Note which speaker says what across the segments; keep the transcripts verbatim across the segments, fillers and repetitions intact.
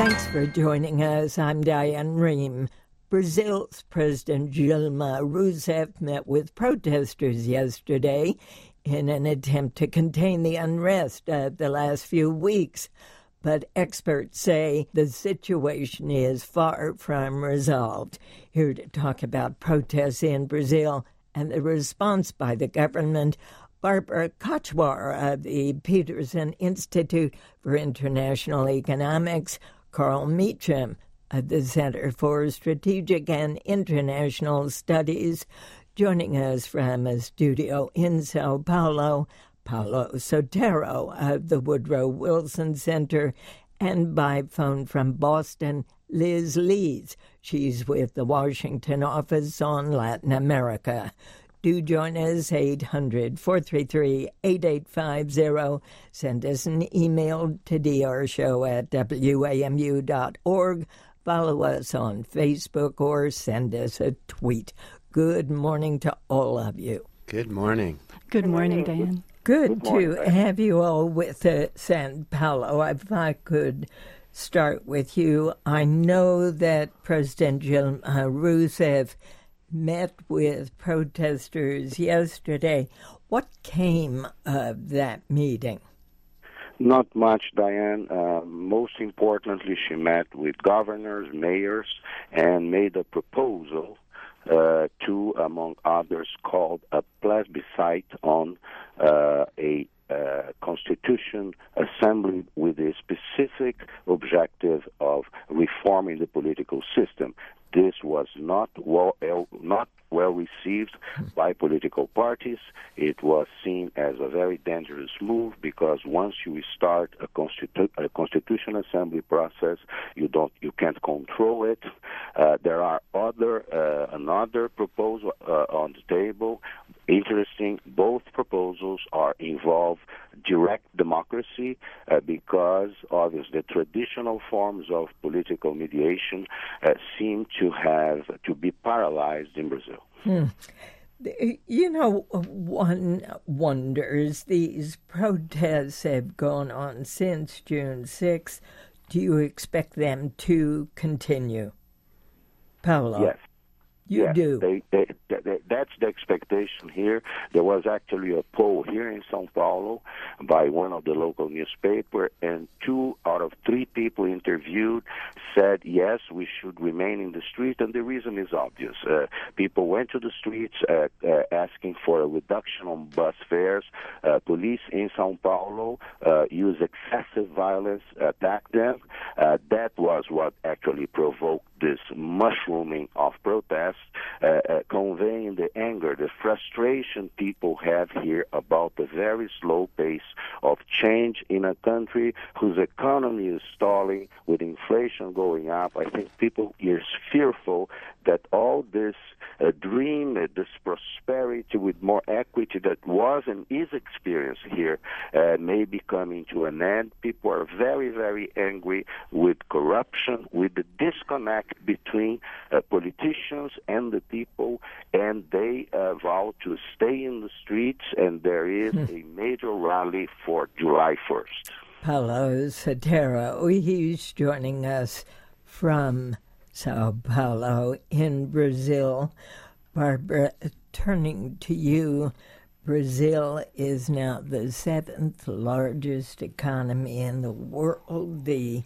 Speaker 1: Thanks for joining us. I'm Diane Rehm. Brazil's President Dilma Rousseff met with protesters yesterday in an attempt to contain the unrest of the last few weeks. But experts say the situation is far from resolved. Here to talk about protests in Brazil and the response by the government, Barbara Kochwar of the Peterson Institute for International Economics, Carl Meacham of the Center for Strategic and International Studies, joining us from a studio in Sao Paulo, Paulo Sotero of the Woodrow Wilson Center, and by phone from Boston, Liz Lees. She's with the Washington office on Latin America. Do join us, eight hundred, four three three, eight eight five zero. Send us an email to d r show at w a m u dot org. Follow us on Facebook or send us a tweet. Good morning to all of you.
Speaker 2: Good morning.
Speaker 3: Good morning, Diane.
Speaker 1: Good, Good morning, to have you all with uh, Sao Paulo. If I could start with you, I know that President Dilma Rousseff met with protesters yesterday. What came of that meeting?
Speaker 4: Not much, Diane. Uh, most importantly, she met with governors, mayors, and made a proposal uh, to, among others, called a plebiscite on uh, a uh, constitution assembly with a specific objective of reforming the political system. This was not well, not well received by political parties. It was seen as a very dangerous move because once you start a, constitu- a constitution assembly process, you don't, you can't control it. Uh, there are other uh, another proposal uh, on the table. Interesting. Both proposals are involve direct democracy uh, because obviously the traditional forms of political mediation uh, seem to have to be paralyzed in Brazil.
Speaker 1: Hmm. You know, one wonders, these protests have gone on since June sixth. Do you expect them to continue? Paulo?
Speaker 4: Yes.
Speaker 1: You
Speaker 4: yes,
Speaker 1: do?
Speaker 4: They, they, they, that's the expectation here. There was actually a poll here in Sao Paulo by one of the local newspapers, and two out of three people interviewed said, yes, we should remain in the street, and the reason is obvious. Uh, people went to the streets uh, uh, asking for a reduction on bus fares. Uh, police in Sao Paulo uh, used excessive violence, attacked them. Uh, that was what actually provoked this mushrooming of protests, uh, uh, conveying the anger, the frustration people have here about the very slow pace of change in a country whose economy is stalling with inflation going up. I think people are fearful that all this uh, dream, uh, this prosperity with more equity that was and is experienced here uh, may be coming to an end. People are very, very angry with corruption, with the disconnect between uh, politicians and the people, and they uh, vow to stay in the streets, and there is a major rally for July first.
Speaker 1: Paulo Sotero, he's joining us from Sao Paulo in Brazil. Barbara, turning to you, Brazil is now the seventh largest economy in the world. The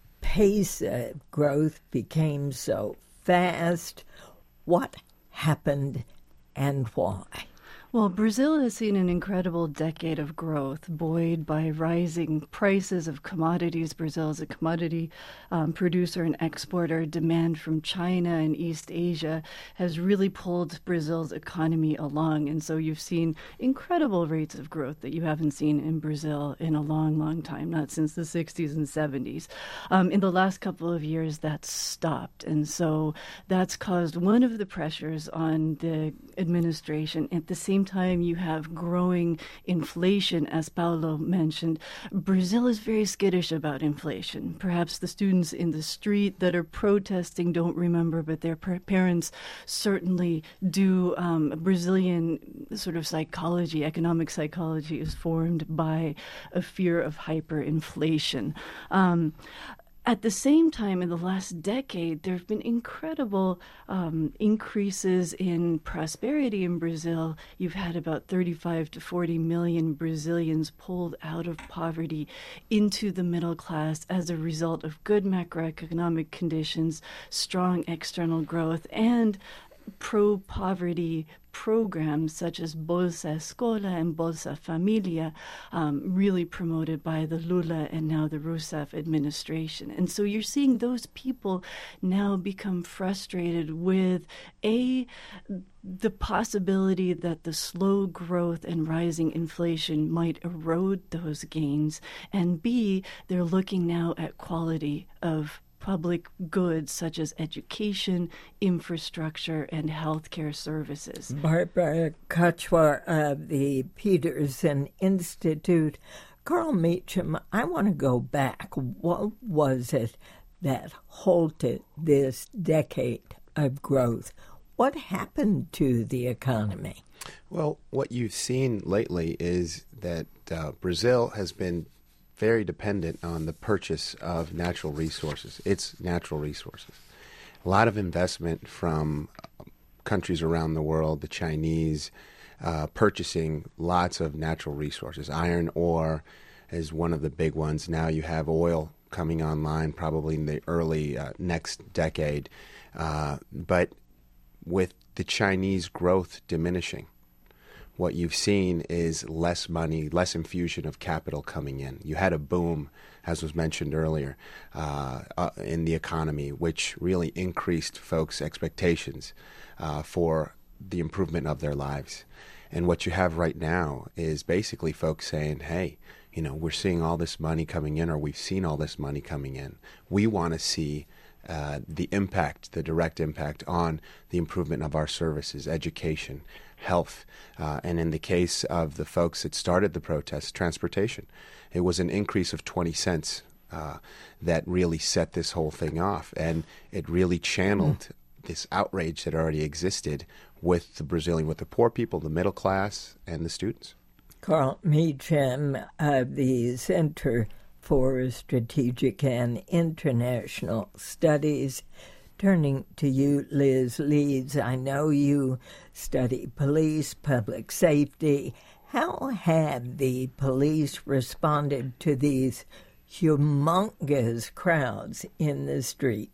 Speaker 1: pace of growth became so fast. What happened and why?
Speaker 3: Well, Brazil has seen an incredible decade of growth, buoyed by rising prices of commodities. Brazil is a commodity um, producer and exporter. Demand from China and East Asia has really pulled Brazil's economy along. And so you've seen incredible rates of growth that you haven't seen in Brazil in a long, long time, not since the sixties and seventies. Um, in the last couple of years, that's stopped. And so that's caused one of the pressures on the administration. At the same time, you have growing inflation, as Paulo mentioned. Brazil is very skittish about inflation. Perhaps the students in the street that are protesting don't remember, but their parents certainly do. Um, Brazilian sort of psychology, economic psychology, is formed by a fear of hyperinflation. Um, At the same time, in the last decade, there have been incredible um, increases in prosperity in Brazil. You've had about thirty-five to forty million Brazilians pulled out of poverty into the middle class as a result of good macroeconomic conditions, strong external growth, and pro-poverty programs such as Bolsa Escola and Bolsa Familia, um, really promoted by the Lula and now the Rousseff administration. And so you're seeing those people now become frustrated with, A, the possibility that the slow growth and rising inflation might erode those gains, and B, they're looking now at quality of public goods such as education, infrastructure, and healthcare services.
Speaker 1: Barbara Kochwar of the Peterson Institute. Carl Meacham, I want to go back. What was it that halted this decade of growth? What happened to the economy?
Speaker 2: Well, what you've seen lately is that uh, Brazil has been very dependent on the purchase of natural resources, its natural resources. A lot of investment from countries around the world, the Chinese, uh, purchasing lots of natural resources. Iron ore is one of the big ones. Now you have oil coming online probably in the early uh, next decade. Uh, but with the Chinese growth diminishing, what you've seen is less money, less infusion of capital coming in. You had a boom, as was mentioned earlier, uh, uh, in the economy, which really increased folks' expectations uh, for the improvement of their lives. And what you have right now is basically folks saying, hey, you know, we're seeing all this money coming in, or we've seen all this money coming in. We want to see uh, the impact, the direct impact on the improvement of our services, education, health, uh, and in the case of the folks that started the protest, transportation. It was an increase of twenty cents uh, that really set this whole thing off, and it really channeled mm. this outrage that already existed with the Brazilian, with the poor people, the middle class, and the students.
Speaker 1: Carl Meacham of the Center for Strategic and International Studies. Turning to you, Liz Leeds, I know you study police, public safety. How have the police responded to these humongous crowds in the street?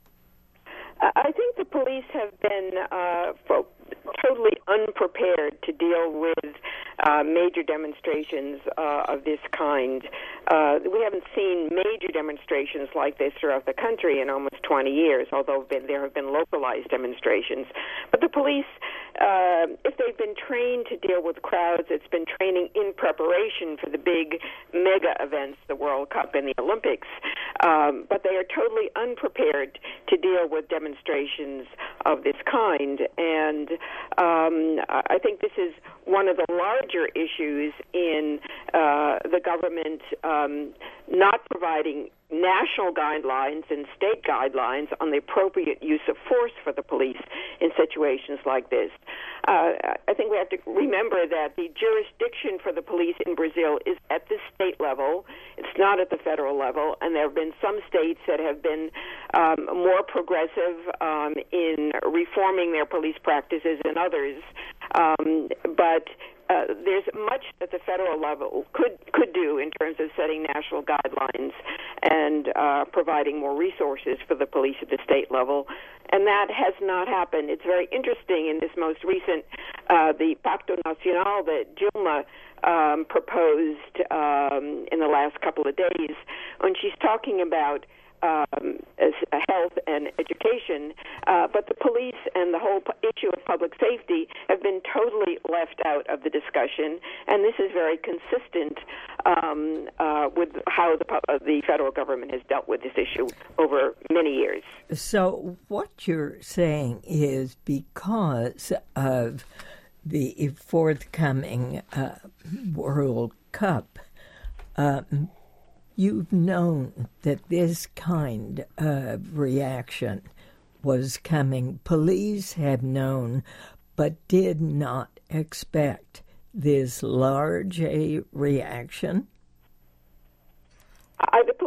Speaker 5: I think the police have been uh, fo- totally unprepared to deal with uh, major demonstrations uh, of this kind. Uh, we haven't seen major demonstrations like this throughout the country in almost twenty years, although been, there have been localized demonstrations. But the police, uh, if they've been trained to deal with crowds, it's been training in preparation for the big mega events, the World Cup and the Olympics. Um, but they are totally unprepared to deal with demonstrations of this kind. And um, I think this is one of the larger issues in uh, the government um, not providing national guidelines and state guidelines on the appropriate use of force for the police in situations like this. Uh, I think we have to remember that the jurisdiction for the police in Brazil is at the state level. It's not at the federal level, and there have been some states that have been um, more progressive um, in reforming their police practices than others. Um, but Uh, there's much that the federal level could could do in terms of setting national guidelines and uh, providing more resources for the police at the state level, and that has not happened. It's very interesting in this most recent, uh, the Pacto Nacional that Dilma um, proposed um, in the last couple of days, when she's talking about Um, as health and education, uh, but the police and the whole p- issue of public safety have been totally left out of the discussion, and this is very consistent um, uh, with how the, uh, the federal government has dealt with this issue over many years.
Speaker 1: So what you're saying is because of the forthcoming uh, World Cup, um, you've known that this kind of reaction was coming. Police have known, but did not expect this large a reaction.
Speaker 5: I, the, I believe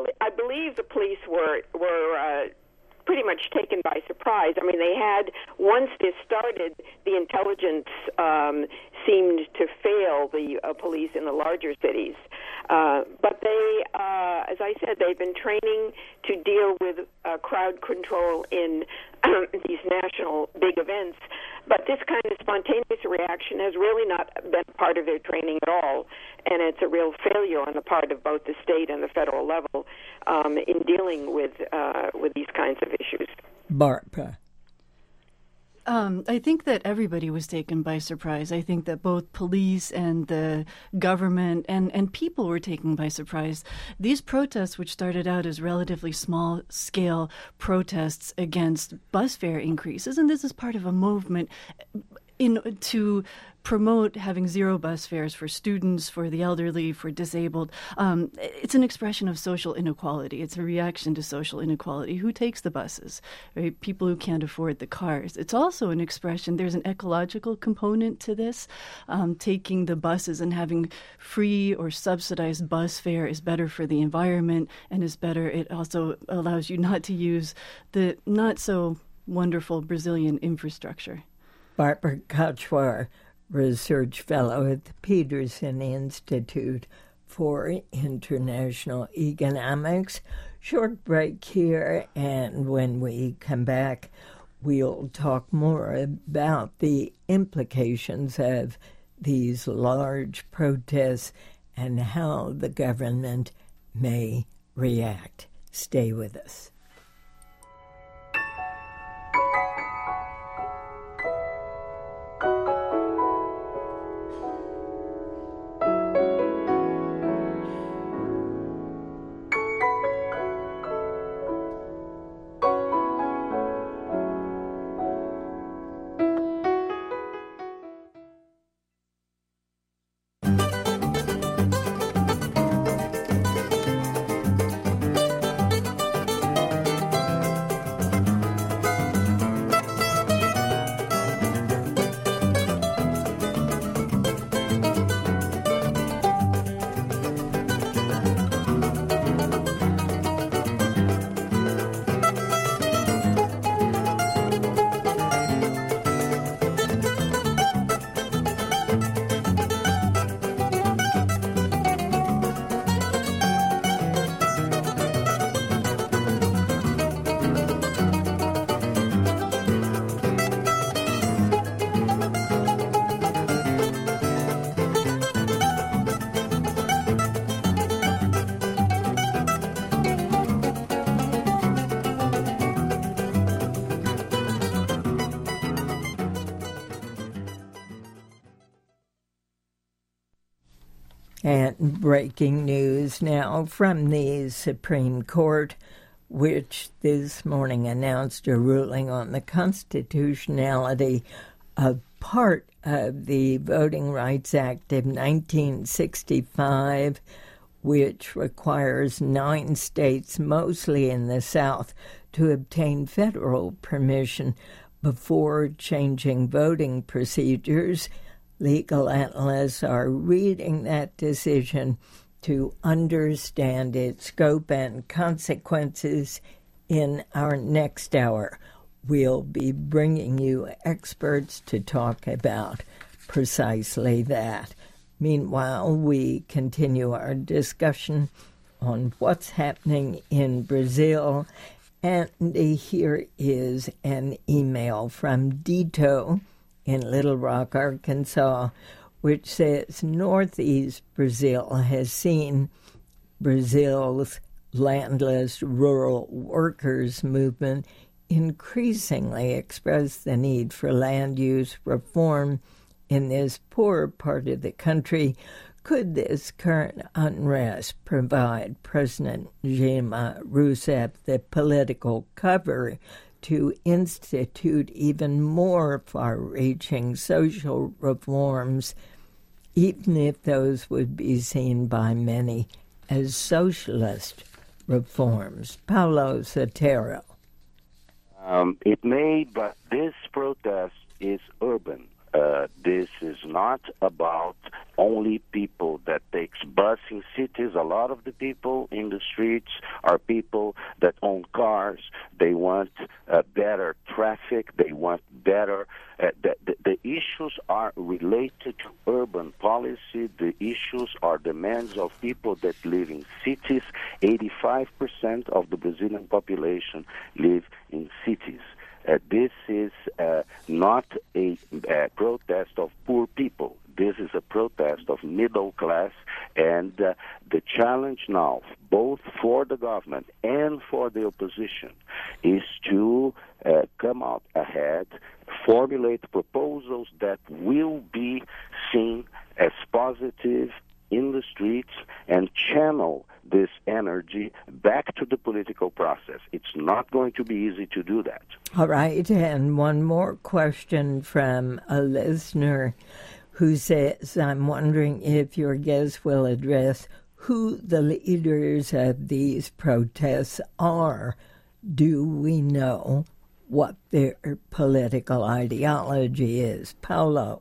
Speaker 5: believe the police were were uh, pretty much taken by surprise. I mean, they had, once this started, the intelligence um, seemed to fail the uh, police in the larger cities. Uh, but they, uh, as I said, they've been training to deal with uh, crowd control in these national big events. But this kind of spontaneous reaction has really not been part of their training at all, and it's a real failure on the part of both the state and the federal level um, in dealing with uh, with these kinds of issues.
Speaker 1: Barbara.
Speaker 3: Um, I think that everybody was taken by surprise. I think that both police and the government and, and people were taken by surprise. These protests, which started out as relatively small-scale protests against bus fare increases, and this is part of a movement in to promote having zero bus fares for students, for the elderly, for disabled. Um, it's an expression of social inequality. It's a reaction to social inequality. Who takes the buses? Right? People who can't afford the cars. It's also an expression, there's an ecological component to this. Um, taking the buses and having free or subsidized bus fare is better for the environment and is better. It also allows you not to use the not so wonderful Brazilian infrastructure.
Speaker 1: Barbara Kachwar, Research Fellow at the Peterson Institute for International Economics. Short break here, and when we come back, we'll talk more about the implications of these large protests and how the government may react. Stay with us. And breaking news now from the Supreme Court, which this morning announced a ruling on the constitutionality of part of the Voting Rights Act of nineteen sixty-five, which requires nine states, mostly in the South, to obtain federal permission before changing voting procedures. Legal analysts are reading that decision to understand its scope and consequences. In our next hour, we'll be bringing you experts to talk about precisely that. Meanwhile, we continue our discussion on what's happening in Brazil. And here is an email from Dito in Little Rock, Arkansas, which says Northeast Brazil has seen Brazil's landless rural workers movement increasingly express the need for land use reform in this poor part of the country. Could this current unrest provide President Dilma Rousseff the political cover to institute even more far-reaching social reforms, even if those would be seen by many as socialist reforms? Paulo Sotero.
Speaker 4: Um, it may, but this protest is urban. Uh, this is not about only people that takes bus in cities. A lot of the people in the streets are people that own cars. They want uh, better traffic. They want better. Uh, the, the, the issues are related to urban policy. The issues are demands of people that live in cities. eighty-five percent of the Brazilian population live in cities. Uh, this is uh, not a, a protest of poor people. This is a protest of middle class, and uh, the challenge now, both for the government and for the opposition, is to uh, come out ahead, formulate proposals that will be seen as positive in the streets, and channel this energy back to the political process. It's not going to be easy to do that.
Speaker 1: All right, and one more question from a listener who says, I'm wondering if your guest will address who the leaders of these protests are. Do we know what their political ideology is? Paulo.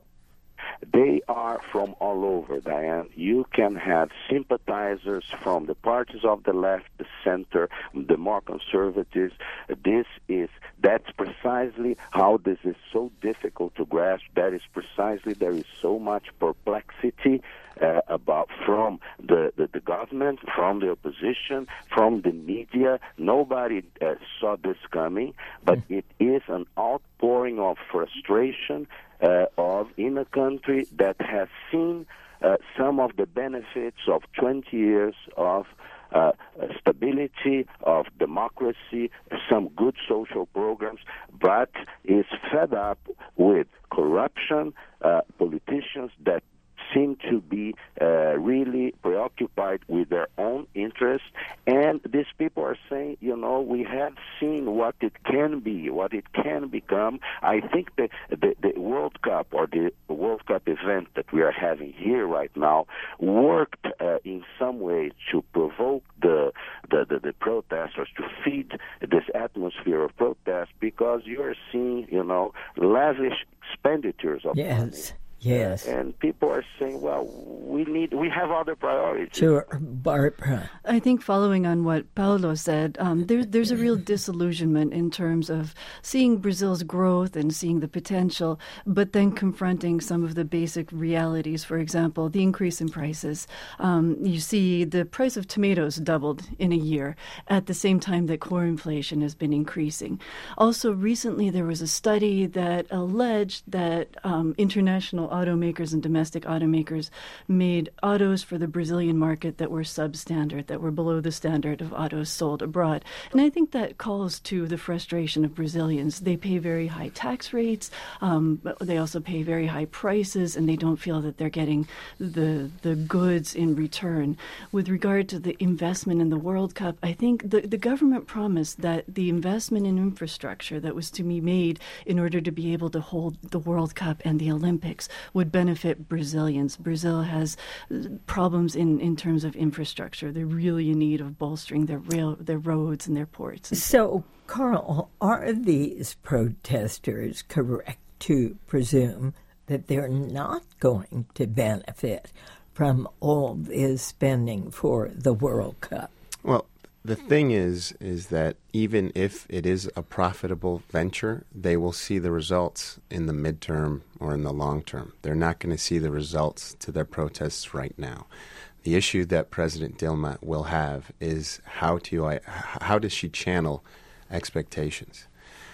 Speaker 4: They are from all over, Diane. You can have sympathizers from the parties of the left, the center, the more conservatives. This is, that's precisely how this is so difficult to grasp. That is precisely, there is so much perplexity uh, about from the, the, the government, from the opposition, from the media. Nobody uh, saw this coming, but it is an outpouring of frustration Uh, of in a country that has seen uh, some of the benefits of twenty years of uh, stability, of democracy, some good social programs, but is fed up with corruption, uh, politicians that seem to be uh, really preoccupied with their own interests. And these people are saying, you know, we have seen what it can be, what it can become. I think that the, the World Cup or the World Cup event that we are having here right now worked uh, in some way to provoke the, the, the, the protesters, to feed this atmosphere of protest, because you are seeing, you know, lavish expenditures of
Speaker 1: yes.
Speaker 4: money.
Speaker 1: Yes.
Speaker 4: And people are saying, well, we need, we have other priorities.
Speaker 1: Sure. Barbara.
Speaker 3: I think following on what Paulo said, um, there, there's a real disillusionment in terms of seeing Brazil's growth and seeing the potential, but then confronting some of the basic realities. For example, the increase in prices. Um, you see the price of tomatoes doubled in a year at the same time that core inflation has been increasing. Also, recently there was a study that alleged that um, international automakers and domestic automakers made autos for the Brazilian market that were substandard, that were below the standard of autos sold abroad. And I think that calls to the frustration of Brazilians. They pay very high tax rates, um, but they also pay very high prices, and they don't feel that they're getting the the goods in return. With regard to the investment in the World Cup, I think the, the government promised that the investment in infrastructure that was to be made in order to be able to hold the World Cup and the Olympics would benefit Brazilians. Brazil has problems in, in terms of infrastructure. They're really in need of bolstering their rail, their roads and their ports.
Speaker 1: So, Carl, are these protesters correct to presume that they're not going to benefit from all this spending for the World Cup?
Speaker 2: Well, the thing is, is that even if it is a profitable venture, they will see the results in the midterm or in the long term. They're not going to see the results to their protests right now. The issue that President Dilma will have is how to how does she channel expectations?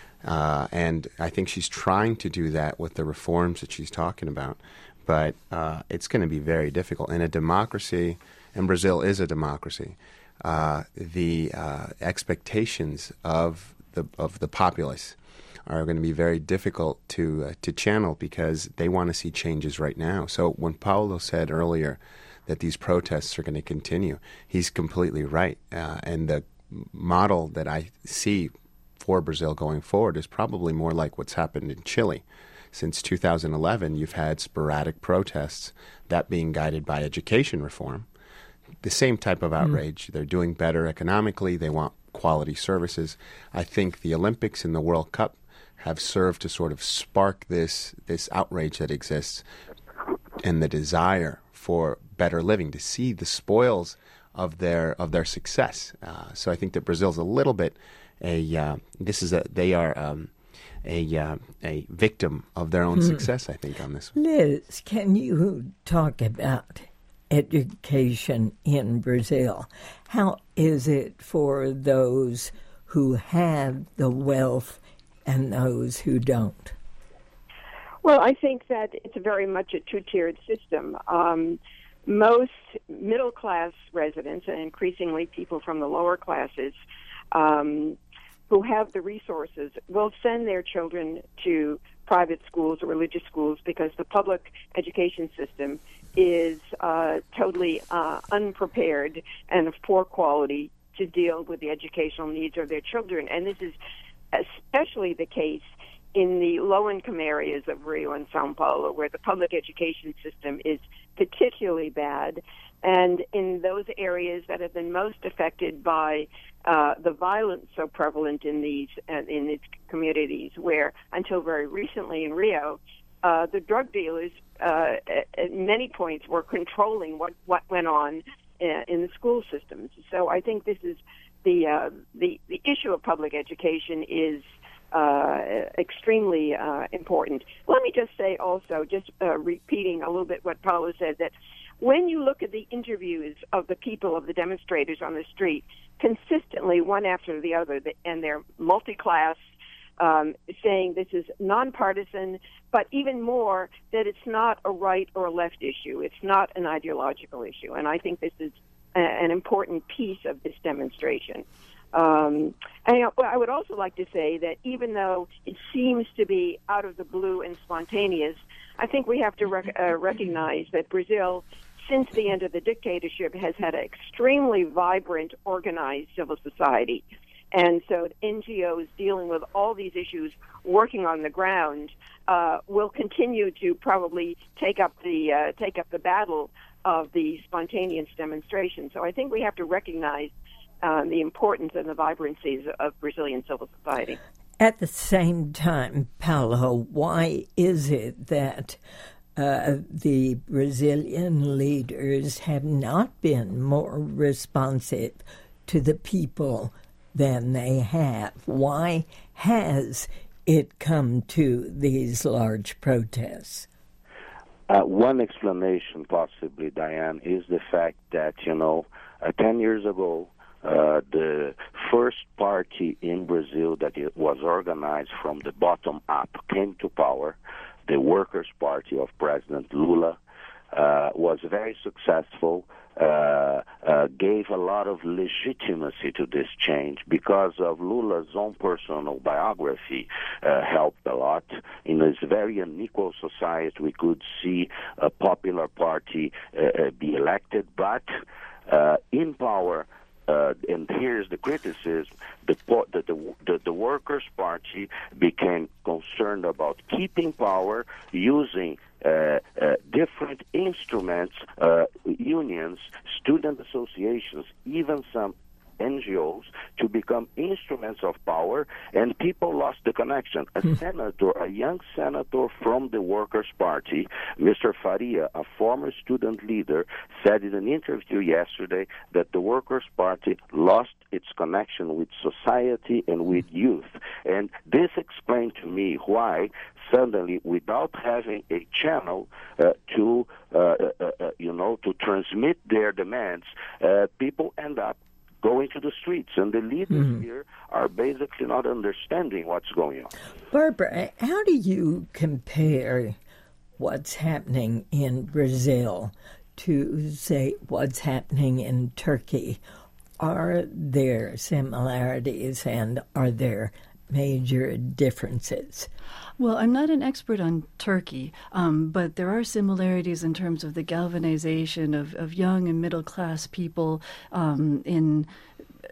Speaker 2: Uh, and I think she's trying to do that with the reforms that she's talking about. But uh, it's going to be very difficult. In a democracy, and Brazil is a democracy, Uh, the uh, expectations of the of the populace are going to be very difficult to uh, to channel, because they want to see changes right now. So when Paulo said earlier that these protests are going to continue, he's completely right. Uh, and the model that I see for Brazil going forward is probably more like what's happened in Chile. Since two thousand eleven, you've had sporadic protests, that being guided by education reform. The same type of outrage. Mm. They're doing better economically. They want quality services. I think the Olympics and the World Cup have served to sort of spark this this outrage that exists and the desire for better living, to see the spoils of their of their success. Uh, so I think that Brazil's a little bit a uh, this is a they are um, a uh, a victim of their own mm. success. I think on this one.
Speaker 1: Liz, can you talk about education in Brazil? How is it for those who have the wealth and those who don't?
Speaker 5: Well, I think that it's very much a two-tiered system. Um, most middle-class residents, and increasingly people from the lower classes, um, who have the resources, will send their children to private schools or religious schools because the public education system is uh, totally uh, unprepared and of poor quality to deal with the educational needs of their children. And this is especially the case in the low-income areas of Rio and Sao Paulo, where the public education system is particularly bad, and in those areas that have been most affected by uh, the violence so prevalent in these uh, in these communities, where until very recently in Rio, uh, the drug dealers uh, at many points were controlling what, what went on uh, in the school systems. So I think this is the uh, the the issue of public education is Uh, extremely uh, important. Let me just say also, just uh, repeating a little bit what Paulo said, that when you look at the interviews of the people, of the demonstrators on the street, consistently, one after the other, and they're multi-class, um, saying this is nonpartisan, but even more, that it's not a right or a left issue. It's not an ideological issue. And I think this is a, an important piece of this demonstration. Um, and you know, I would also like to say that even though it seems to be out of the blue and spontaneous, I think we have to rec- uh, recognize that Brazil, since the end of the dictatorship, has had an extremely vibrant, organized civil society. And so N G Os dealing with all these issues, working on the ground, uh, will continue to probably take up the uh, take up the battle of the spontaneous demonstration. So I think we have to recognize Um, the importance and the vibrancies of Brazilian civil society.
Speaker 1: At the same time, Paulo, why is it that uh, the Brazilian leaders have not been more responsive to the people than they have? Why has it come to these large protests?
Speaker 4: Uh, one explanation, possibly, Diane, is the fact that, you know, uh, ten years ago, Uh, the first party in Brazil that it was organized from the bottom up came to power, the Workers' Party of President Lula, uh, was very successful, uh, uh, gave a lot of legitimacy to this change because of Lula's own personal biography, uh, helped a lot. In this very unequal society, we could see a popular party uh, be elected, but uh, in power, Uh, and here's the criticism, the, the, the, the Workers' Party became concerned about keeping power, using uh, uh, different instruments, uh, unions, student associations, even some N G Os, to become instruments of power, and people lost the connection. A senator, a young senator from the Workers' Party, Mister Faria, a former student leader, said in an interview yesterday that the Workers' Party lost its connection with society and with youth. And this explained to me why suddenly, without having a channel uh, to, uh, uh, uh, you know, to transmit their demands, uh, people end up going to the streets, and the leaders mm-hmm. here are basically not understanding what's going on.
Speaker 1: Barbara, how do you compare what's happening in Brazil to, say, what's happening in Turkey? Are there similarities and are there major differences?
Speaker 3: Well, I'm not an expert on Turkey, um, but there are similarities in terms of the galvanization of, of young and middle-class people um, in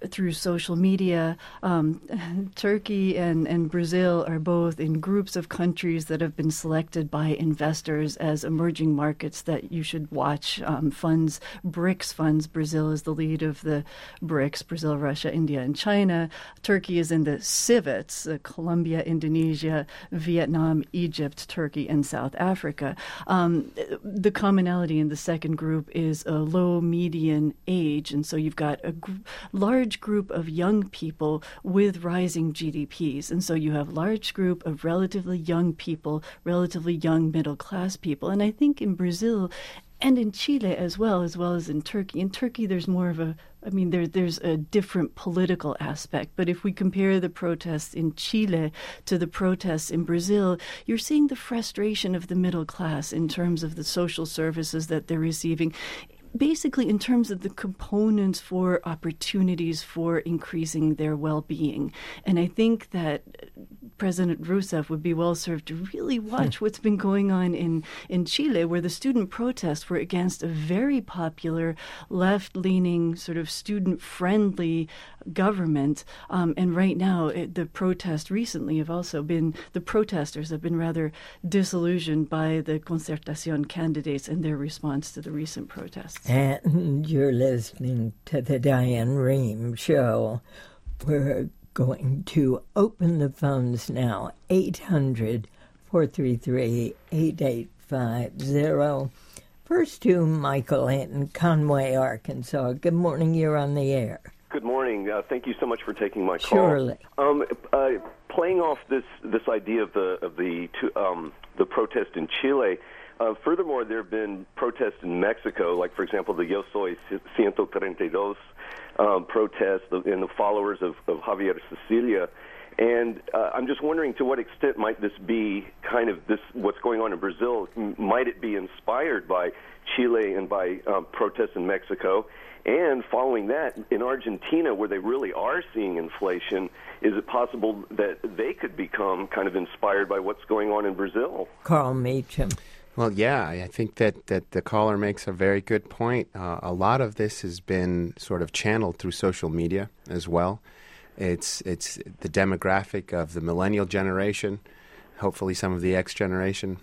Speaker 3: through social media. Um, Turkey and, and Brazil are both in groups of countries that have been selected by investors as emerging markets that you should watch. Um, funds, BRICS funds. Brazil is the lead of the BRICS, Brazil, Russia, India, and China. Turkey is in the CIVETS, uh, Colombia, Indonesia, Vietnam, Egypt, Turkey, and South Africa. Um, the commonality in the second group is a low median age, and so you've got a gr- large group of young people with rising G D Ps, and so you have a large group of relatively young people, relatively young middle-class people. And I think in Brazil and in Chile as well, as well as in Turkey. In Turkey, there's more of a, I mean, there, there's a different political aspect. But if we compare the protests in Chile to the protests in Brazil, you're seeing the frustration of the middle class in terms of the social services that they're receiving, basically in terms of the components for opportunities for increasing their well-being. And I think that President Rousseff would be well served to really watch what's been going on in, in Chile, where the student protests were against a very popular left-leaning, sort of student-friendly government. Um, and right now, it, the protests recently have also been, the protesters have been rather disillusioned by the Concertación candidates and their response to the recent protests.
Speaker 1: And you're listening to the Diane Rehm Show. We're going to open the phones now, eight hundred, four three three, eight eight five zero. First to Michael in Conway, Arkansas. Good morning, you're on the air.
Speaker 6: Good morning. Uh, thank you so much for taking my call.
Speaker 1: Surely.
Speaker 6: Um, uh, playing off this, this idea of the of the um, the protest in Chile. Uh, furthermore, there have been protests in Mexico, like, for example, the Yo Soy one thirty-two um, protest and the followers of, of Javier Cecilia. And uh, I'm just wondering, to what extent might this be kind of this, what's going on in Brazil, might it be inspired by Chile and by um, protests in Mexico? And following that, in Argentina, where they really are seeing inflation, is it possible that they could become kind of inspired by what's going on in Brazil?
Speaker 1: Carl Meacham.
Speaker 2: Well, yeah, I think that, that the caller makes a very good point. Uh, a lot of this has been sort of channeled through social media as well. It's it's the demographic of the millennial generation, hopefully some of the X generation,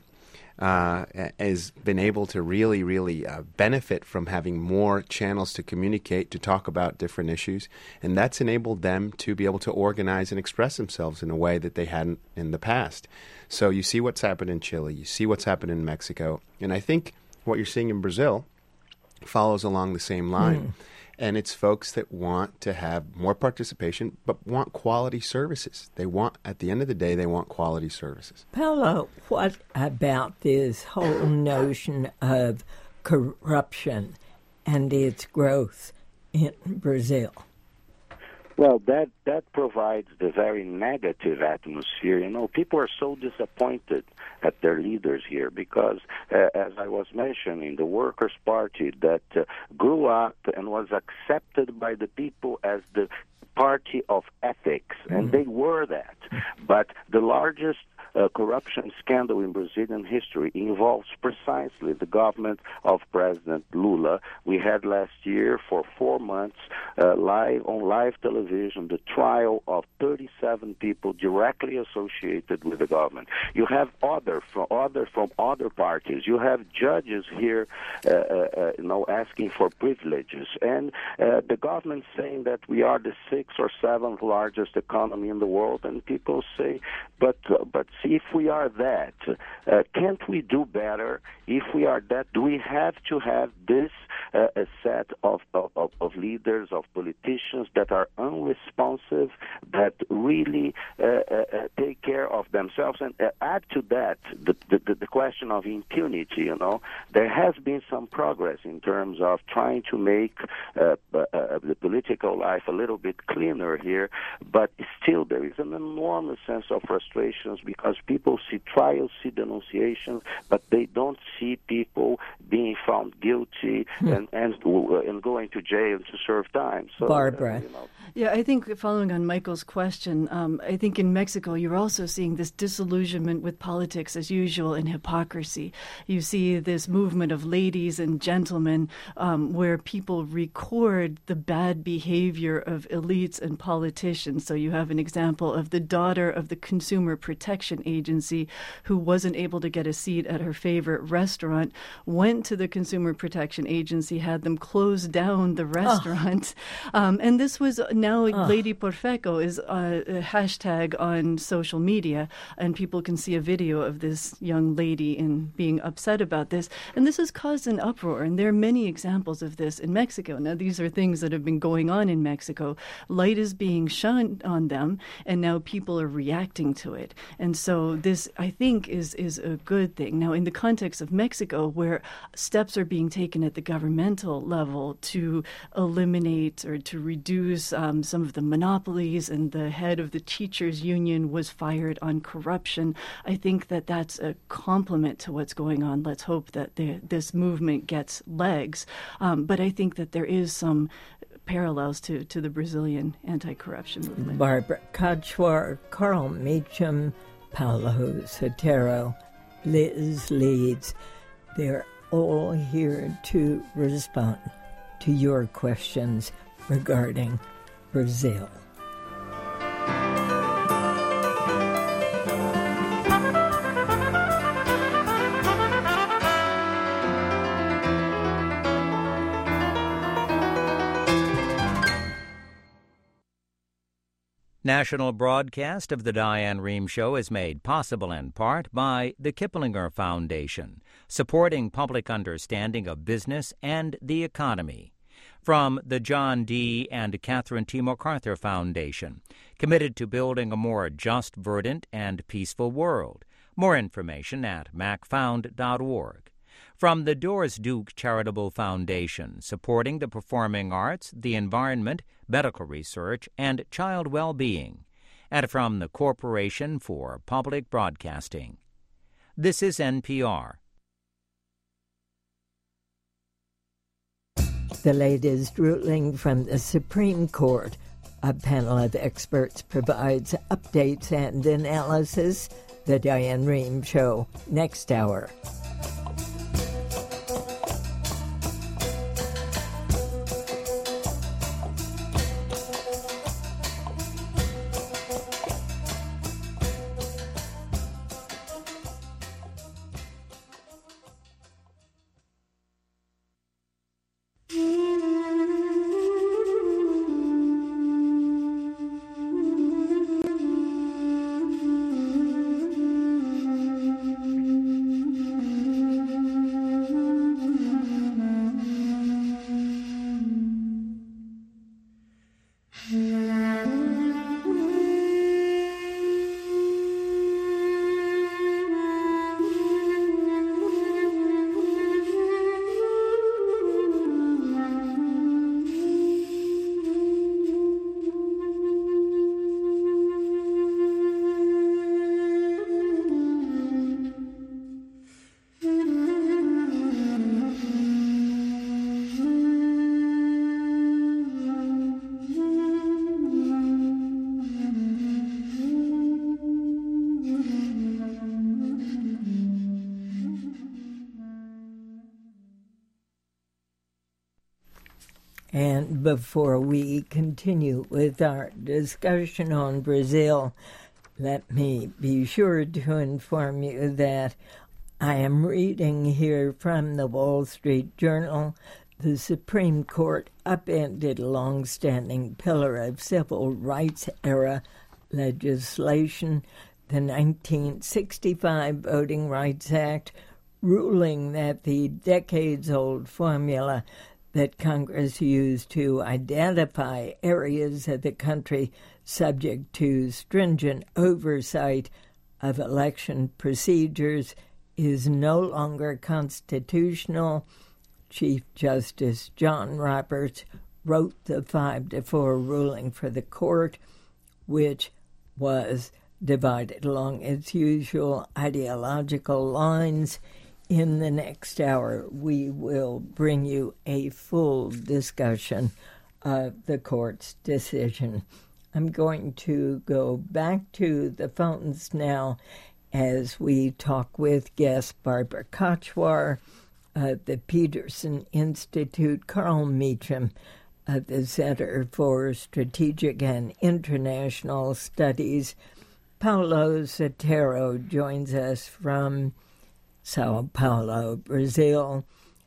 Speaker 2: uh, has been able to really, really uh, benefit from having more channels to communicate, to talk about different issues. And that's enabled them to be able to organize and express themselves in a way that they hadn't in the past. So you see what's happened in Chile, you see what's happened in Mexico, and I think what you're seeing in Brazil follows along the same line. Mm. And it's folks that want to have more participation, but want quality services. They want, at the end of the day, they want quality services.
Speaker 1: Paolo, what about this whole notion of corruption and its growth in Brazil?
Speaker 4: Well, that, that provides the very negative atmosphere. You know, people are so disappointed at their leaders here because, uh, as I was mentioning, the Workers' Party that uh, grew up and was accepted by the people as the party of ethics, and they were that. But the largest Uh, corruption scandal in Brazilian history involves precisely the government of President Lula. We had last year for four months uh, live on live television the trial of thirty-seven people directly associated with the government. You have other from other from other parties. You have judges here, uh, uh, you know, asking for privileges, and uh, the government saying that we are the sixth or seventh largest economy in the world, and people say, but uh, but. See, if we are that, uh, can't we do better? If we are that, do we have to have this uh, a set of, of, of leaders, of politicians that are unresponsive, that really uh, uh, take care of themselves? And uh, add to that the, the, the question of impunity, you know. There has been some progress in terms of trying to make uh, uh, the political life a little bit cleaner here, but still there is an enormous sense of frustrations because people see trials, see denunciations, but they don't see people being found guilty hmm. and, and and going to jail to serve time. So,
Speaker 1: Barbara.
Speaker 4: Uh, you know.
Speaker 3: Yeah, I think following on Michael's question, um, I think in Mexico you're also seeing this disillusionment with politics as usual and hypocrisy. You see this movement of ladies and gentlemen um, where people record the bad behavior of elites and politicians. So you have an example of the daughter of the Consumer Protection Agency who wasn't able to get a seat at her favorite restaurant, went to the Consumer Protection Agency, had them close down the restaurant. Oh. Um, and this was now oh. Lady Profeco is uh, a hashtag on social media, and people can see a video of this young lady in being upset about this. And this has caused an uproar, and there are many examples of this in Mexico. Now, these are things that have been going on in Mexico. Light is being shone on them, and now people are reacting to it. And so this, I think, is, is a good thing. Now, in the context of Mexico, where steps are being taken at the governmental level to eliminate or to reduce um, some of the monopolies, and the head of the teachers union was fired on corruption, I think that that's a compliment to what's going on. Let's hope that the, this movement gets legs. Um, but I think that there is some parallels to, to the Brazilian anti-corruption movement.
Speaker 1: Barbara Kachwar, Carl Meacham, Paulo Sotero, Liz Leeds, they're all here to respond to your questions regarding Brazil.
Speaker 7: National broadcast of the Diane Rehm Show is made possible in part by the Kiplinger Foundation, supporting public understanding of business and the economy. From the John D. and Catherine T. MacArthur Foundation, committed to building a more just, verdant, and peaceful world. More information at mac found dot org. From the Doris Duke Charitable Foundation, supporting the performing arts, the environment, medical research, and child well-being. And from the Corporation for Public Broadcasting. This is N P R.
Speaker 1: The latest ruling from the Supreme Court. A panel of experts provides updates and analysis. The Diane Rehm Show, next hour. And before we continue with our discussion on Brazil, let me be sure to inform you that I am reading here from the Wall Street Journal. The Supreme Court upended long-standing pillar of civil rights era legislation, the nineteen sixty-five Voting Rights Act, ruling that the decades-old formula that Congress used to identify areas of the country subject to stringent oversight of election procedures is no longer constitutional. Chief Justice John Roberts wrote the five to four ruling for the court, which was divided along its usual ideological lines. In the next hour, we will bring you a full discussion of the court's decision. I'm going to go back to the phones now as we talk with guest Barbara Kochwar of the Peterson Institute, Carl Meacham of the Center for Strategic and International Studies. Paulo Sotero joins us from Sao Paulo, Brazil.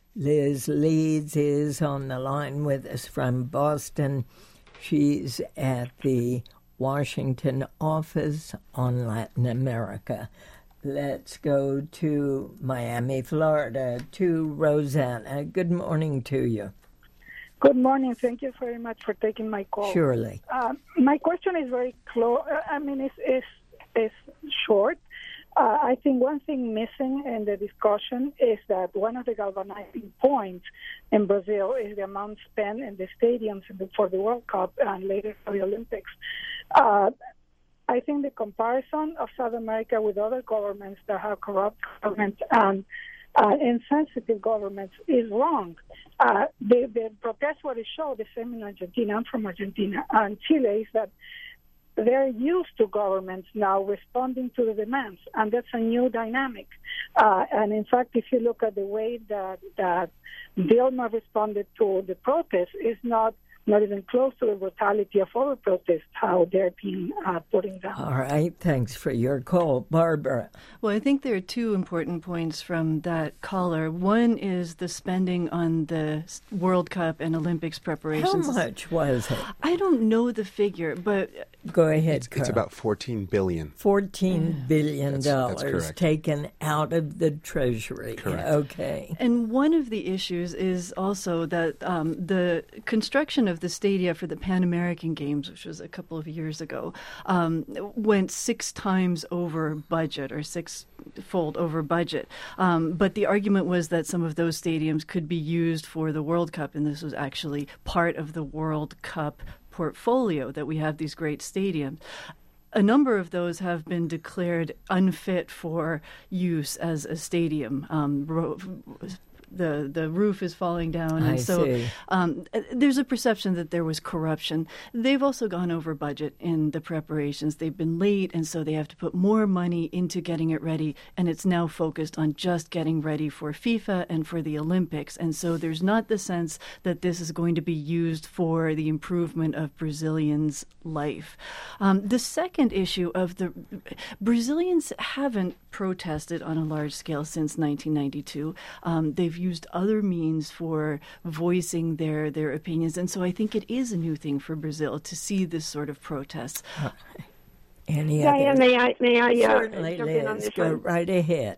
Speaker 1: Liz Leeds is on the line with us from Boston. She's at the Washington office on Latin America. Let's go to Miami, Florida, to Rosanna. Good morning to you.
Speaker 8: Good morning. Thank you very much for taking my call.
Speaker 1: Surely.
Speaker 8: Uh, my question is very close. I mean, it's, it's, it's short. Uh, I think one thing missing in the discussion is that one of the galvanizing points in Brazil is the amount spent in the stadiums for the World Cup and later for the Olympics. Uh, I think the comparison of South America with other governments that have corrupt governments and uh, insensitive governments is wrong. Uh, the, the protests what it showed, the same in Argentina, I'm from Argentina, and Chile, is that they're used to governments now responding to the demands, and that's a new dynamic. Uh, and in fact, if you look at the way that, that Dilma responded to the protests, is not not even close to the brutality of other protests, how they're being uh, putting down.
Speaker 1: All right, thanks for your call. Barbara.
Speaker 3: Well, I think there are two important points from that caller. One is the spending on the World Cup and Olympics preparations.
Speaker 1: How much was it?
Speaker 3: I don't know the figure, but...
Speaker 1: Go ahead,
Speaker 2: It's,
Speaker 1: Carl.
Speaker 2: it's about fourteen billion dollars.
Speaker 1: fourteen billion dollars
Speaker 2: That's- that's correct.
Speaker 1: taken out of the Treasury.
Speaker 2: Correct.
Speaker 1: Okay.
Speaker 3: And one of the issues is also that um, the construction of the stadia for the Pan American Games, which was a couple of years ago, um, went six times over budget or six-fold over budget. Um, but the argument was that some of those stadiums could be used for the World Cup, and this was actually part of the World Cup portfolio, that we have these great stadiums. A number of those have been declared unfit for use as a stadium. Um, ro- the the roof is falling down, and
Speaker 1: I
Speaker 3: so
Speaker 1: see.
Speaker 3: um, there's a perception that there was corruption. They've also gone over budget in the preparations. They've been late, and so they have to put more money into getting it ready, and it's now focused on just getting ready for FIFA and for the Olympics. And so there's not the sense that this is going to be used for the improvement of Brazilians' life. Um, the second issue of the Brazilians haven't protested on a large scale since nineteen ninety-two. Um, they've used other means for voicing their, their opinions. And so I think it is a new thing for Brazil to see this sort of protests.
Speaker 1: Any
Speaker 5: Diane,
Speaker 1: other?
Speaker 5: may I, may I uh,
Speaker 1: Certainly,
Speaker 5: jump in on
Speaker 1: Liz.
Speaker 5: this
Speaker 1: Go
Speaker 5: one?
Speaker 1: right ahead.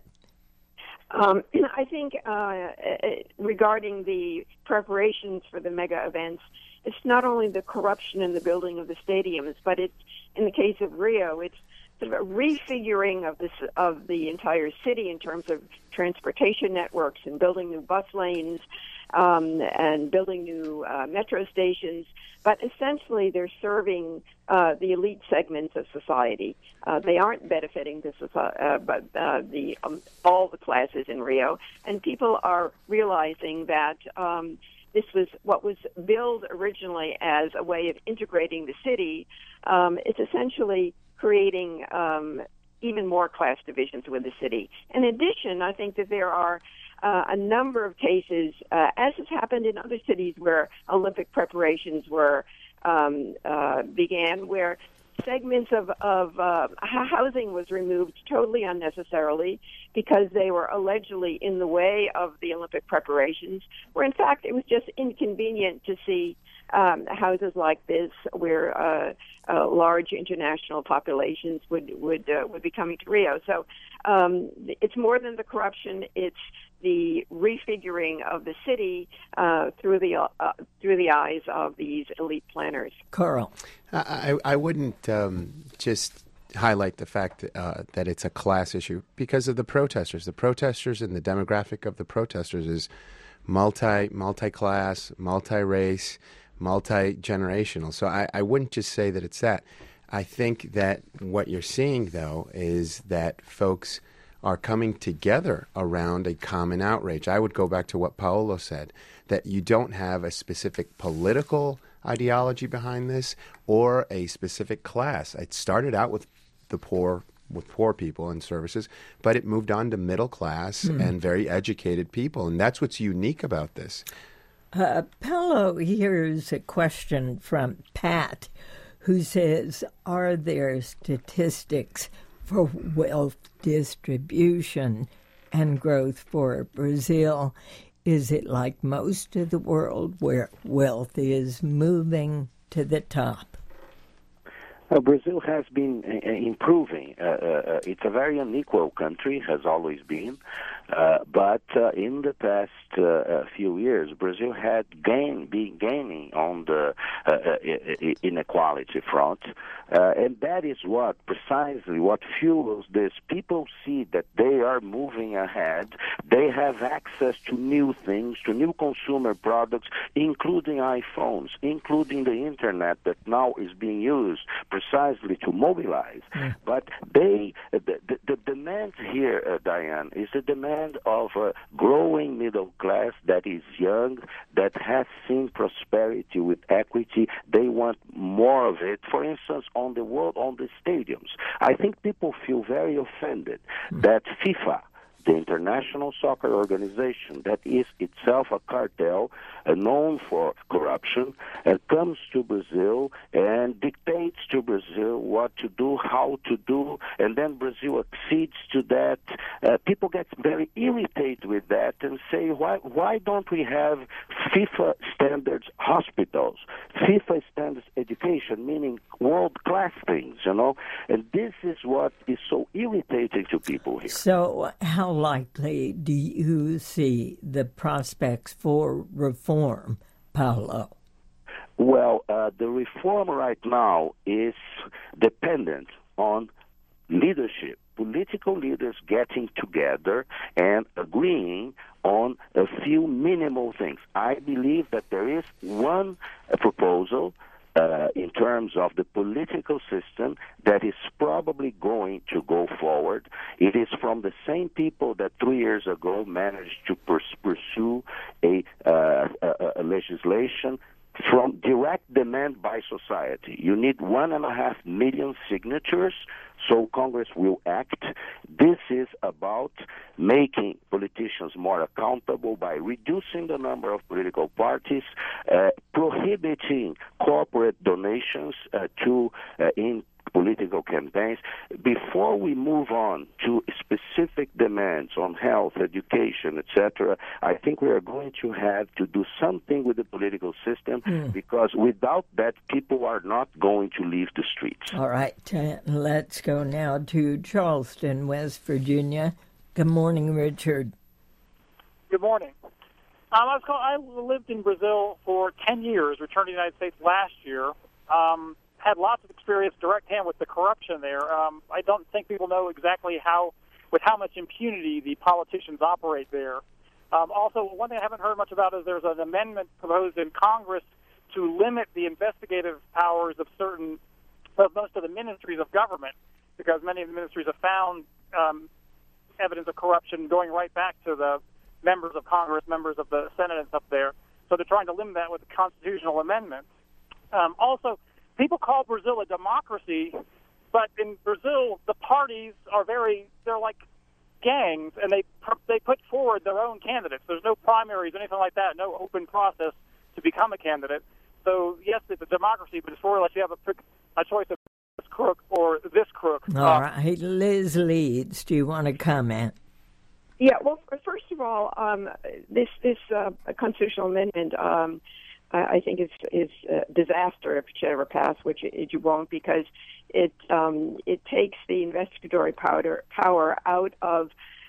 Speaker 5: Um, I think uh, regarding the preparations for the mega events, it's not only the corruption in the building of the stadiums, but it's, in the case of Rio, it's sort of a refiguring of this of the entire city in terms of transportation networks and building new bus lanes um, and building new uh, metro stations. But essentially, they're serving uh, the elite segments of society. Uh, they aren't benefiting the society, uh, but uh, the um, all the classes in Rio, and people are realizing that. Um, This was what was billed originally as a way of integrating the city. Um, it's essentially creating um, even more class divisions within the city. In addition, I think that there are uh, a number of cases, uh, as has happened in other cities where Olympic preparations were um, uh, began, where segments of, of uh, housing was removed totally unnecessarily because they were allegedly in the way of the Olympic preparations, where in fact it was just inconvenient to see um, houses like this where uh, uh, large international populations would would uh, would be coming to Rio. So um, it's more than the corruption; it's the refiguring of the city uh, through the uh, through the eyes of these elite planners.
Speaker 1: Carl,
Speaker 2: I, I wouldn't um, just highlight the fact uh, that it's a class issue because of the protesters. The protesters and the demographic of the protesters is multi multi-class, multi-race, multi-generational. So I, I wouldn't just say that it's that. I think that what you're seeing, though, is that folks are coming together around a common outrage. I would go back to what Paolo said, that you don't have a specific political ideology behind this or a specific class. It started out with the poor, with poor people and services, but it moved on to middle class mm. and very educated people, and that's what's unique about this.
Speaker 1: Uh, Paolo, here's a question from Pat, who says, are there statistics for wealth distribution and growth for Brazil? Is it like most of the world where wealth is moving to the top?
Speaker 4: Uh, Brazil has been uh, improving. Uh, uh, it's a very unequal country, has always been. Uh, but uh, in the past uh, few years, Brazil had gain, been gaining on the uh, uh, inequality front. Uh, and that is what, precisely what fuels this. People see that they are moving ahead. They have access to new things, to new consumer products, including iPhones, including the Internet that now is being used precisely to mobilize. Mm. But they, the, the, the demand here, uh, Diane, is the demand of a growing middle class that is young, that has seen prosperity with equity. They want more of it. For instance, on the world, on the stadiums, I think people feel very offended mm. that FIFA, the International Soccer Organization, that is itself a cartel uh, known for corruption, uh, comes to Brazil and dictates to Brazil what to do, how to do, and then Brazil accedes to that. Uh, people get very irritated with that and say, why, why don't we have FIFA standards hospitals, FIFA standards education, meaning world-class things, you know? And this is what is so irritating to people here.
Speaker 1: So how likely do you see the prospects for reform, Paolo?
Speaker 4: Well, uh, the reform right now is dependent on leadership, political leaders getting together and agreeing on a few minimal things. I believe that there is one uh, proposal Uh, in terms of the political system that is probably going to go forward. It is from the same people that three years ago managed to pers- pursue a, uh, a, a legislation from direct demand by society. You need one and a half million signatures, so Congress will act. This is about making politicians more accountable by reducing the number of political parties, uh, prohibiting corporate donations uh, to uh, in political campaigns. Before we move on to specific demands on health, education, et cetera, I think we are going to have to do something with the political system mm. because without that, people are not going to leave the streets.
Speaker 1: All right. Uh, let's go now to Charleston, West Virginia. Good morning, Richard.
Speaker 9: Good morning. Um, I, was called, I lived in Brazil for ten years, returned to the United States last year. Um, had lots of experience direct hand with the corruption there. Um, I don't think people know exactly how, with how much impunity the politicians operate there. Um, also, one thing I haven't heard much about is there's an amendment proposed in Congress to limit the investigative powers of certain, of most of the ministries of government, because many of the ministries have found um, evidence of corruption going right back to the members of Congress, members of the Senate and stuff there. So they're trying to limit that with the constitutional amendments. Um, also, people call Brazil a democracy, but in Brazil, the parties are very, they're like gangs, and they they put forward their own candidates. There's no primaries, anything like that, no open process to become a candidate. So, yes, it's a democracy, but it's more or less you have a, a choice of this crook or this crook.
Speaker 1: All uh, right. Liz Leeds, do you want to comment?
Speaker 5: Yeah, well, first of all, um, this, this uh, constitutional amendment, um, I think it's is a disaster if it should ever pass, which it, it won't, because it um, it takes the investigatory power power out of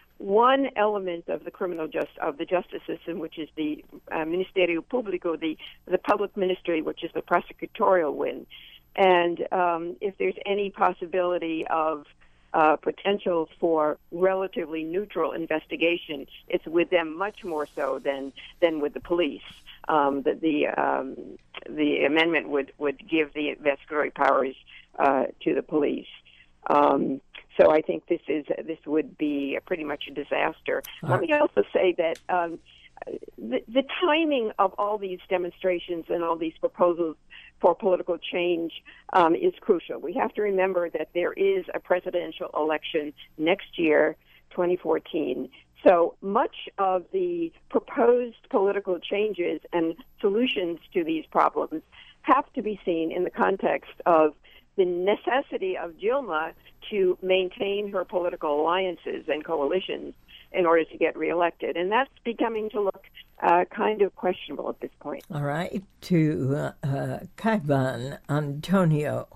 Speaker 5: one element of the criminal just of the justice system, which is the uh, Ministério Público, the the public ministry, which is the prosecutorial wing. And um, if there's any possibility of uh, potential for relatively neutral investigation, it's with them much more so than than with the police. Um, that the um, the amendment would, would give the investigatory powers uh, to the police. Um, so I think this is this would be pretty much a disaster. All Let right. me also say that um, the, the timing of all these demonstrations and all these proposals for political change um, is crucial. We have to remember that there is a presidential election next year, twenty fourteen. So much of the proposed political changes and solutions to these problems have to be seen in the context of the necessity of Dilma to maintain her political alliances and coalitions in order to get reelected. And that's becoming to look uh, kind of questionable at this point.
Speaker 1: All right. To uh, uh, Kaivan Antonio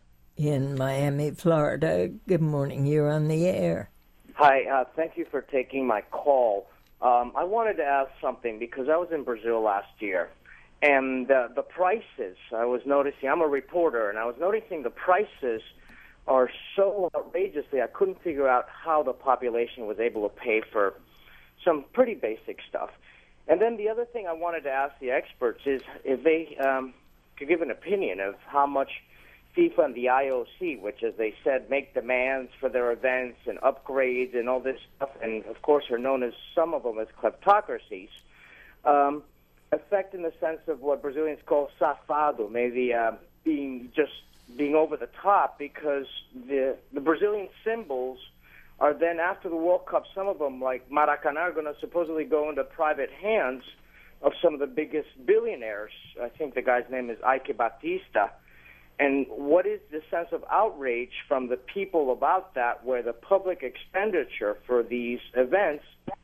Speaker 1: in Miami, Florida. Good morning. You're on the air.
Speaker 10: Hi. Uh, thank you for taking my call. Um, I wanted to ask something because I was in Brazil last year. And uh, the prices, I was noticing, I'm a reporter, and I was noticing the prices are so outrageously, I couldn't figure out how the population was able to pay for some pretty basic stuff. And then the other thing I wanted to ask the experts is if they um, could give an opinion of how much FIFA and the I O C, which, as they said, make demands for their events and upgrades and all this stuff, and, of course, are known as some of them as kleptocracies, um, affect in the sense of what Brazilians call safado, maybe uh, being just being over the top, because the the Brazilian symbols are then, after the World Cup, some of them, like Maracanã, are going to supposedly go into private hands of some of the biggest billionaires. I think the guy's name is Ike Batista. And what is the sense of outrage from the people about that, where the public expenditure for these events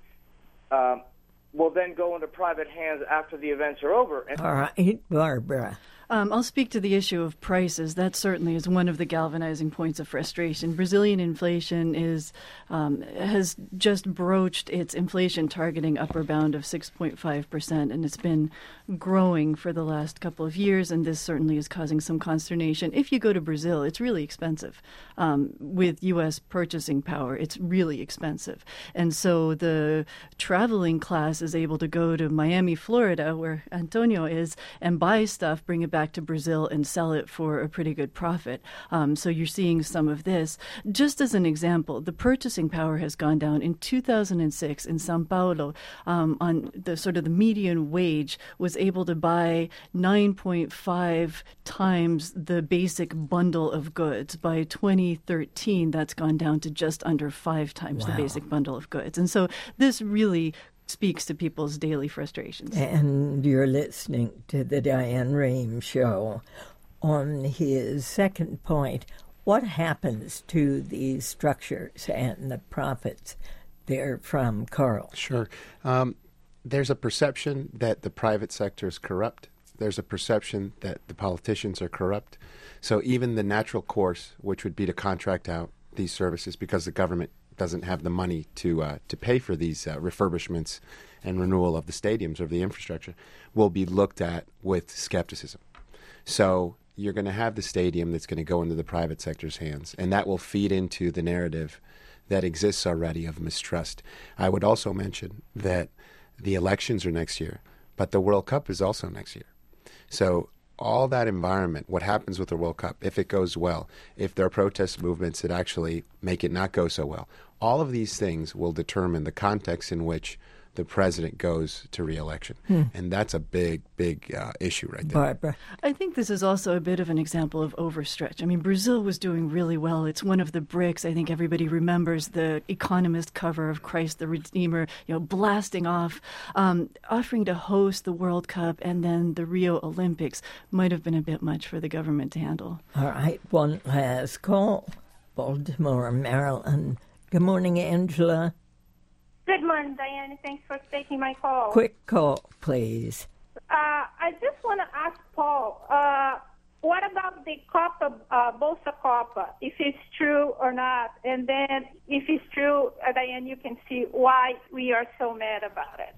Speaker 10: um, will then go into private hands after the events are over? And
Speaker 1: all right, Barbara.
Speaker 3: Um, I'll speak to the issue of prices. That certainly is one of the galvanizing points of frustration. Brazilian inflation is um, has just broached its inflation targeting upper bound of six point five percent, and it's been growing for the last couple of years, and this certainly is causing some consternation. If you go to Brazil, it's really expensive. Um, with U S purchasing power, it's really expensive. And so the traveling class is able to go to Miami, Florida, where Antonio is, and buy stuff, bring it back to Brazil and sell it for a pretty good profit. Um, so you're seeing some of this. Just as an example, the purchasing power has gone down. In two thousand six in Sao Paulo, um, on the sort of the median wage was able to buy nine point five times the basic bundle of goods. By twenty thirteen, that's gone down to just under five times wow. the basic bundle of goods. And so this really speaks to people's daily frustrations.
Speaker 1: And you're listening to the Diane Rehm Show. On his second point, what happens to these structures and the profits therefrom, Carl?
Speaker 2: Sure. Um, there's a perception that the private sector is corrupt. There's a perception that the politicians are corrupt. So even the natural course, which would be to contract out these services because the government doesn't have the money to uh, to pay for these uh, refurbishments and renewal of the stadiums or the infrastructure, will be looked at with skepticism. So you're going to have the stadium that's going to go into the private sector's hands, and that will feed into the narrative that exists already of mistrust. I would also mention that the elections are next year, but the World Cup is also next year. So all that environment, what happens with the World Cup, if it goes well, if there are protest movements that actually make it not go so well, all of these things will determine the context in which the president goes to re-election. Hmm. And that's a big, big uh, issue right there.
Speaker 1: Barbara.
Speaker 3: I think this is also a bit of an example of overstretch. I mean, Brazil was doing really well. It's one of the bricks. I think everybody remembers the Economist cover of Christ the Redeemer, you know, blasting off. Um, offering to host the World Cup and then the Rio Olympics might have been a bit much for the government to handle.
Speaker 1: All right, one last call. Baltimore, Maryland. Good morning, Angela.
Speaker 11: Good morning, Diane. Thanks for taking my call.
Speaker 1: Quick call, please.
Speaker 11: Uh, I just want to ask Paul, uh, what about the Copa, uh, Bolsa Copa, if it's true or not? And then if it's true, uh, Diane, you can see why we are so mad about it.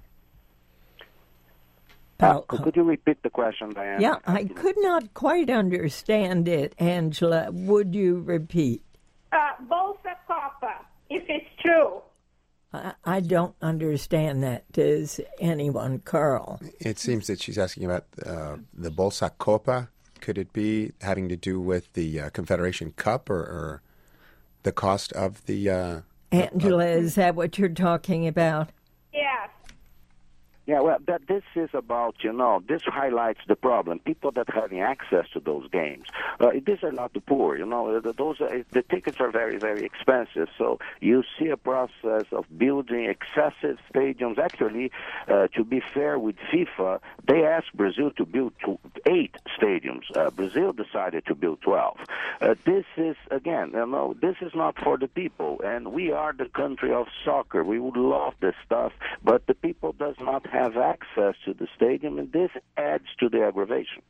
Speaker 4: Uh, could you repeat the question, Diane?
Speaker 1: Yeah, I could not quite understand it, Angela. Would you repeat?
Speaker 11: Uh, Bolsa Copa, if it's true.
Speaker 1: I don't understand that. Does anyone, Carl?
Speaker 2: It seems that she's asking about uh, the Bolsa Copa. Could it be having to do with the uh, Confederation Cup or, or the cost of the... Uh,
Speaker 1: Angela, uh, is that what you're talking about?
Speaker 11: Yes.
Speaker 4: Yeah, well, that this is about, you know, this highlights the problem. People that having access to those games. Uh, these are not the poor, you know. Those are, the tickets are very, very expensive. So you see a process of building excessive stadiums. Actually, uh, to be fair with FIFA, they asked Brazil to build two, eight stadiums. Uh, Brazil decided to build twelve. Uh, this is, again, you know, this is not for the people. And we are the country of soccer. We would love this stuff, but the people does not have access to the stadium, and this adds to the aggravation.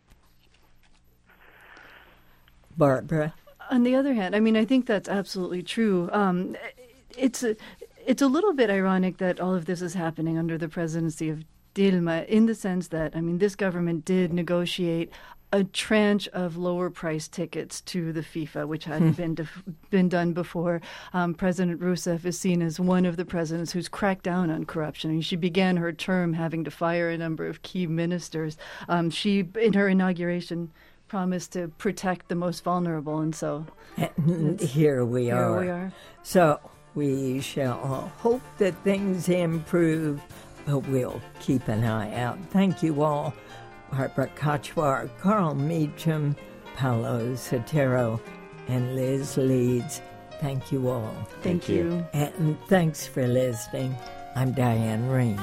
Speaker 1: Barbara?
Speaker 3: On the other hand, I mean, I think that's absolutely true. Um, it's a, it's a little bit ironic that all of this is happening under the presidency of Dilma, in the sense that, I mean, this government did negotiate a tranche of lower price tickets to the FIFA, which hadn't been def- been done before. Um, President Rousseff is seen as one of the presidents who's cracked down on corruption. I mean, she began her term having to fire a number of key ministers. Um, she, in her inauguration, promised to protect the most vulnerable, and so
Speaker 1: and here we
Speaker 3: here
Speaker 1: are.
Speaker 3: we are.
Speaker 1: So we shall hope that things improve, but we'll keep an eye out. Thank you all. Barbara Kochvar, Carl Meacham, Paolo Sotero, and Liz Leeds. Thank you all.
Speaker 3: Thank, Thank you. you.
Speaker 1: And thanks for listening. I'm Diane Rehm.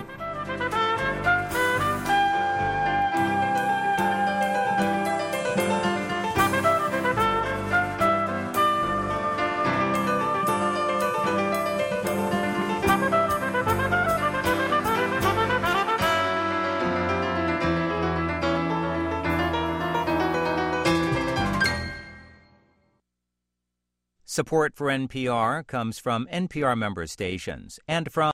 Speaker 7: Support for N P R comes from N P R member stations and from